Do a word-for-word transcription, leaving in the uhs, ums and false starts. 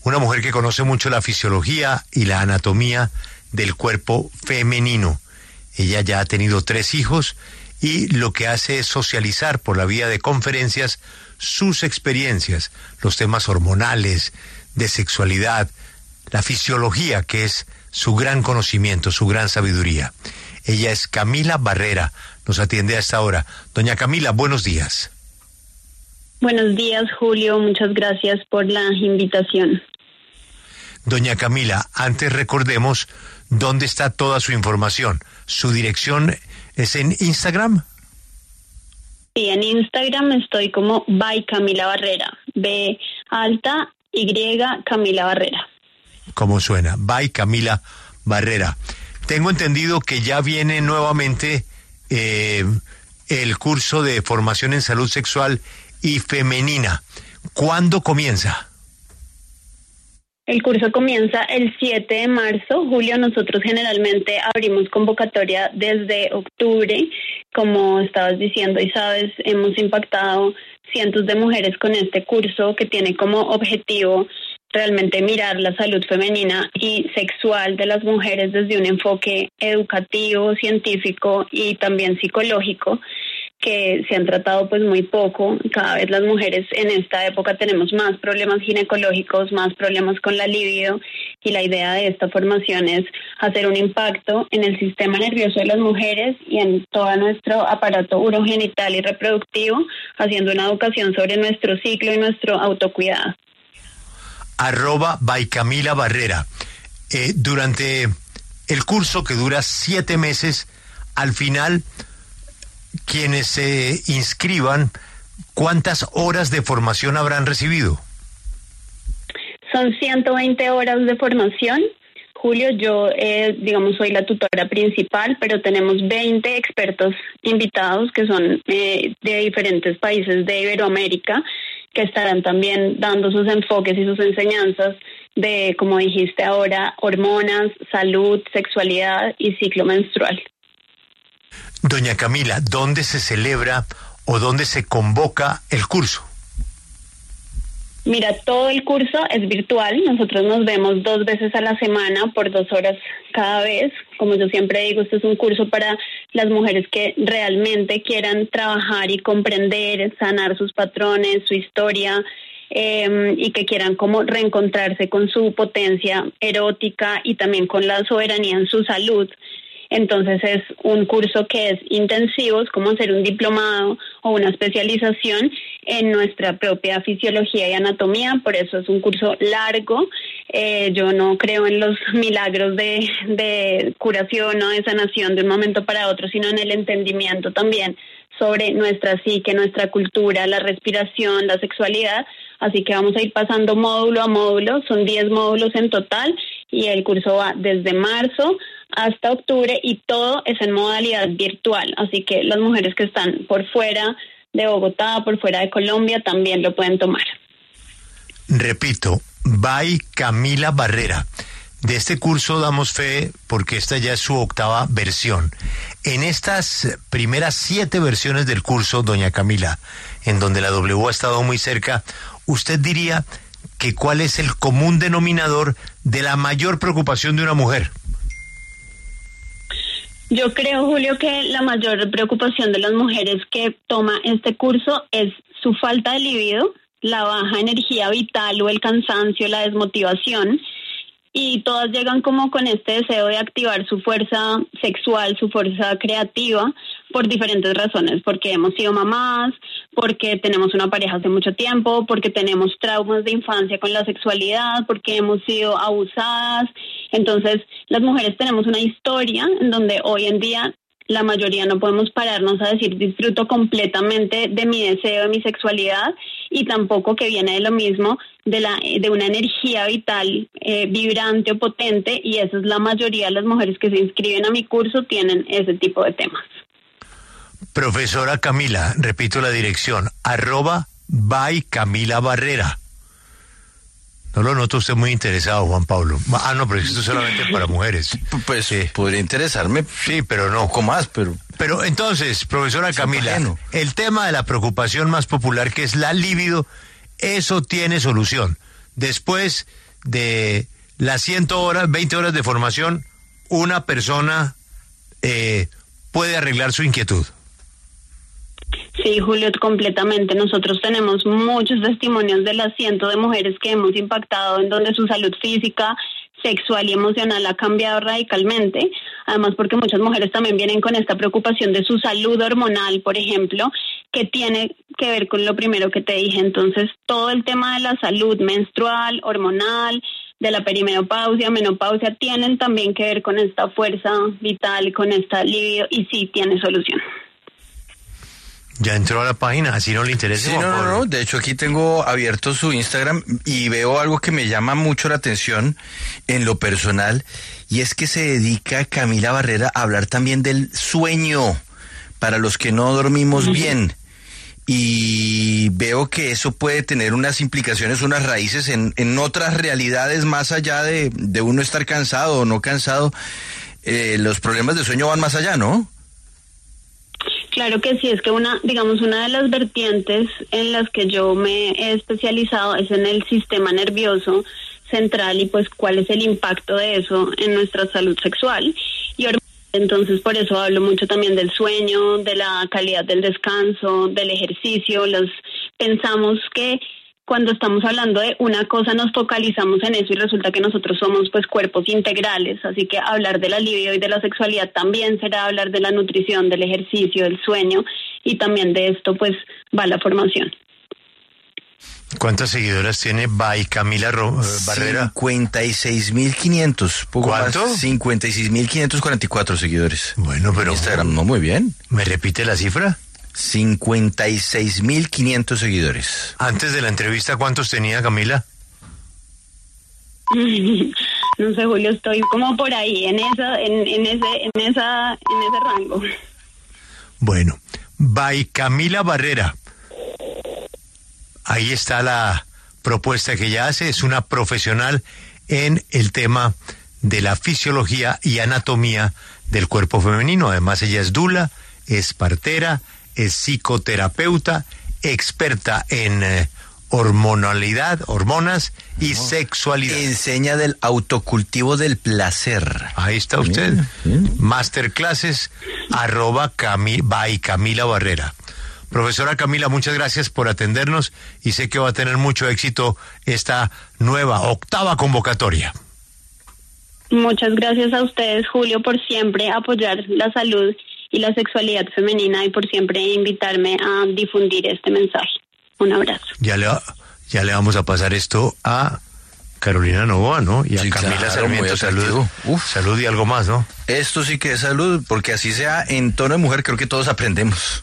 una mujer que conoce mucho la fisiología y la anatomía del cuerpo femenino. Ella ya ha tenido tres hijos y lo que hace es socializar por la vía de conferencias sus experiencias, los temas hormonales, de sexualidad, la fisiología, que es su gran conocimiento, su gran sabiduría. Ella es Camila Barrera, nos atiende a esta hora. Doña Camila, buenos días. Buenos días, Julio, muchas gracias por la invitación. Doña Camila, antes recordemos dónde está toda su información. ¿Su dirección es en Instagram? Sí, en Instagram estoy como by Camila Barrera, B alta Y Camila Barrera. ¿Cómo suena? By Camila Barrera. Tengo entendido que ya viene nuevamente eh, el curso de formación en salud sexual y femenina. ¿Cuándo comienza? El curso comienza el siete de marzo. Julio, nosotros generalmente abrimos convocatoria desde octubre. Como estabas diciendo y sabes, hemos impactado cientos de mujeres con este curso que tiene como objetivo realmente mirar la salud femenina y sexual de las mujeres desde un enfoque educativo, científico y también psicológico, que se han tratado pues muy poco. Cada vez las mujeres en esta época tenemos más problemas ginecológicos, más problemas con la libido, y la idea de esta formación es hacer un impacto en el sistema nervioso de las mujeres y en todo nuestro aparato urogenital y reproductivo, haciendo una educación sobre nuestro ciclo y nuestro autocuidado. Arroba by Camila Barrera. Eh, durante el curso, que dura siete meses, al final, quienes se inscriban, ¿cuántas horas de formación habrán recibido? Son ciento veinte horas de formación. Julio, yo, eh, digamos, soy la tutora principal, pero tenemos veinte expertos invitados que son eh, de diferentes países de Iberoamérica, que estarán también dando sus enfoques y sus enseñanzas de, como dijiste ahora, hormonas, salud, sexualidad y ciclo menstrual. Doña Camila, ¿dónde se celebra o dónde se convoca el curso? Mira, todo el curso es virtual. Nosotros nos vemos dos veces a la semana por dos horas cada vez. Como yo siempre digo, este es un curso para las mujeres que realmente quieran trabajar y comprender, sanar sus patrones, su historia, eh, y que quieran como reencontrarse con su potencia erótica y también con la soberanía en su salud. Entonces es un curso que es intensivo, es como hacer un diplomado o una especialización en nuestra propia fisiología y anatomía. Por eso es un curso largo. Eh, yo no creo en los milagros de, de curación o de sanación de un momento para otro, sino en el entendimiento también sobre nuestra psique, nuestra cultura, la respiración, la sexualidad. Así que vamos a ir pasando módulo a módulo, son diez módulos en total, y el curso va desde marzo hasta octubre y todo es en modalidad virtual. Así que las mujeres que están por fuera de Bogotá, por fuera de Colombia, también lo pueden tomar. Repito, by Camila Barrera. De este curso damos fe porque esta ya es su octava versión. En estas primeras siete versiones del curso, doña Camila, en donde la W ha estado muy cerca, ¿usted diría que cuál es el común denominador de la mayor preocupación de una mujer? Yo creo, Julio, que la mayor preocupación de las mujeres que toma este curso es su falta de libido, la baja energía vital o el cansancio, la desmotivación, y todas llegan como con este deseo de activar su fuerza sexual, su fuerza creativa, por diferentes razones, porque hemos sido mamás, porque tenemos una pareja hace mucho tiempo, porque tenemos traumas de infancia con la sexualidad, porque hemos sido abusadas. Entonces, las mujeres tenemos una historia en donde hoy en día la mayoría no podemos pararnos a decir disfruto completamente de mi deseo, de mi sexualidad, y tampoco que viene de lo mismo de la de una energía vital eh, vibrante o potente, y esa es la mayoría de las mujeres que se inscriben a mi curso, tienen ese tipo de temas. Profesora Camila, repito la dirección, arroba by Camila Barrera. No lo noto usted muy interesado, Juan Pablo. Ah, no, pero esto es solamente para mujeres. Pues sí. Podría interesarme. Sí, pero no. Un poco más, pero... Pero entonces, profesora Camila, el tema de la preocupación más popular, que es la libido, eso tiene solución. Después de las cien horas, veinte horas de formación, una persona eh, puede arreglar su inquietud. Sí, Julio, completamente. Nosotros tenemos muchos testimonios de las cientos de mujeres que hemos impactado en donde su salud física, sexual y emocional ha cambiado radicalmente. Además, porque muchas mujeres también vienen con esta preocupación de su salud hormonal, por ejemplo, que tiene que ver con lo primero que te dije. Entonces, todo el tema de la salud menstrual, hormonal, de la perimenopausia, menopausia, tienen también que ver con esta fuerza vital, con esta libido, y sí tiene solución. Ya entró a la página, así no le interesa. Sí, no, no, no, de hecho aquí tengo abierto su Instagram y veo algo que me llama mucho la atención en lo personal, y es que se dedica Camila Barrera a hablar también del sueño para los que no dormimos uh-huh. bien. Y veo que eso puede tener unas implicaciones, unas raíces en, en otras realidades más allá de, de uno estar cansado o no cansado. Eh, los problemas de sueño van más allá, ¿no? Claro que sí, es que una, digamos, una de las vertientes en las que yo me he especializado es en el sistema nervioso central y pues cuál es el impacto de eso en nuestra salud sexual. Y entonces por eso hablo mucho también del sueño, de la calidad del descanso, del ejercicio. Los pensamos que cuando estamos hablando de una cosa nos focalizamos en eso y resulta que nosotros somos pues cuerpos integrales, así que hablar de la libido y de la sexualidad también será hablar de la nutrición, del ejercicio, del sueño, y también de esto pues va la formación. ¿Cuántas seguidoras tiene By Camila Ro- Barrera? cincuenta y seis mil quinientos. ¿Cuánto? cincuenta y seis mil quinientos cuarenta y cuatro seguidores. Bueno, pero... Instagram, no, muy bien. ¿Me repite la cifra? cincuenta y seis mil quinientos seguidores. Antes de la entrevista, ¿cuántos tenía Camila? No sé, Julio, estoy como por ahí, en esa, en, en ese, en esa, en ese rango. Bueno, By Camila Barrera. Ahí está la propuesta que ella hace. Es una profesional en el tema de la fisiología y anatomía del cuerpo femenino. Además, ella es dula, es partera, es psicoterapeuta, experta en eh, hormonalidad, hormonas y oh, sexualidad. Enseña del autocultivo del placer. Ahí está usted. Bien, bien. Masterclasses arroba Cami, by Camila Barrera. Profesora Camila, muchas gracias por atendernos y sé que va a tener mucho éxito esta nueva, octava convocatoria. Muchas gracias a ustedes, Julio, por siempre apoyar la salud y la sexualidad femenina y por siempre invitarme a difundir este mensaje. Un abrazo. Ya le, ya le vamos a pasar esto a Carolina Novoa, ¿no? Y a sí, Camila claro, Sarmiento. Salud. Uf. Salud y algo más, ¿no? Esto sí que es salud, porque así sea en tono de mujer, creo que todos aprendemos.